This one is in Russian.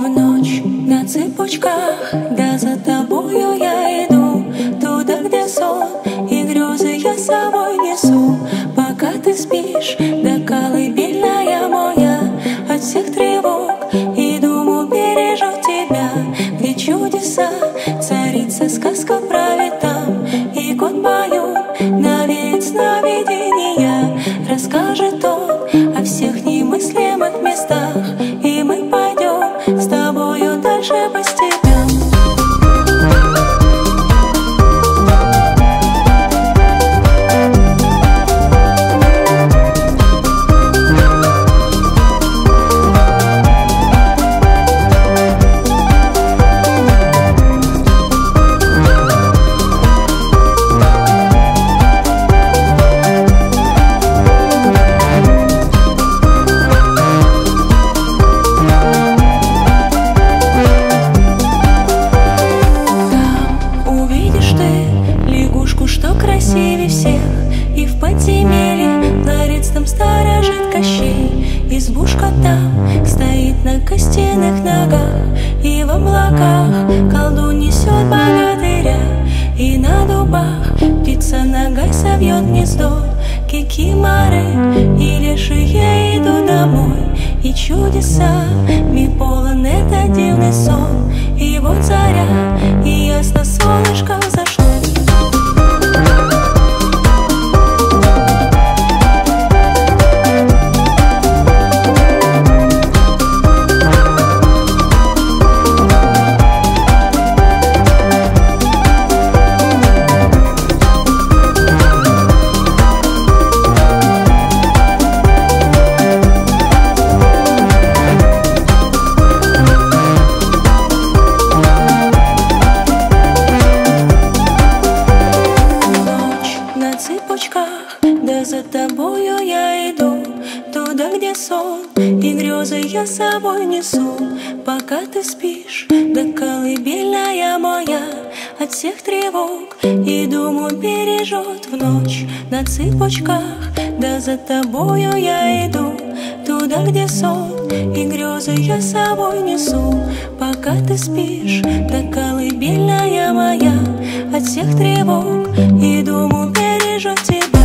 в ночь на цыпочках, да за тобою я иду, туда, где сон и грезы я с собой несу. Пока ты спишь, да колыбельная моя от всех тревог и дум убережет тебя, где чудеса царица сказка правит там, и кот баю навеет сновидения, расскажет он о всех немыслимых местах, и мы пойдем с тобою дальше постепенно. Что красивее всех, и в подземелье ларец там сторожит Кощей. Избушка там стоит на костяных ногах, и в облаках колдун несет богатыря, и на дубах птица ногой совьет гнездо. Кикиморы и лешие идут домой, и чудесами полон этот дивный сон. И вот заря, и ясно солнышко взошло. Да за тобою я иду, туда, где сон и грезы я с собой несу. Пока ты спишь, да колыбельная моя от всех тревог и дум убережет в ночь на цыпочках. Да за тобою я иду, туда, где сон и грезы я с собой несу. Пока ты спишь, да колыбельная моя от всех тревог и дум убережет тебя.